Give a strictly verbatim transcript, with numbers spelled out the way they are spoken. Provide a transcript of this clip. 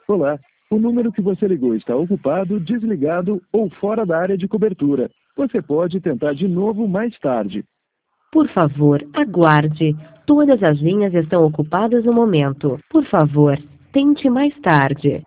Olá, o número que você ligou está ocupado, desligado ou fora da área de cobertura. Você pode tentar de novo mais tarde. Por favor, aguarde. Todas as linhas estão ocupadas no momento. Por favor, tente mais tarde.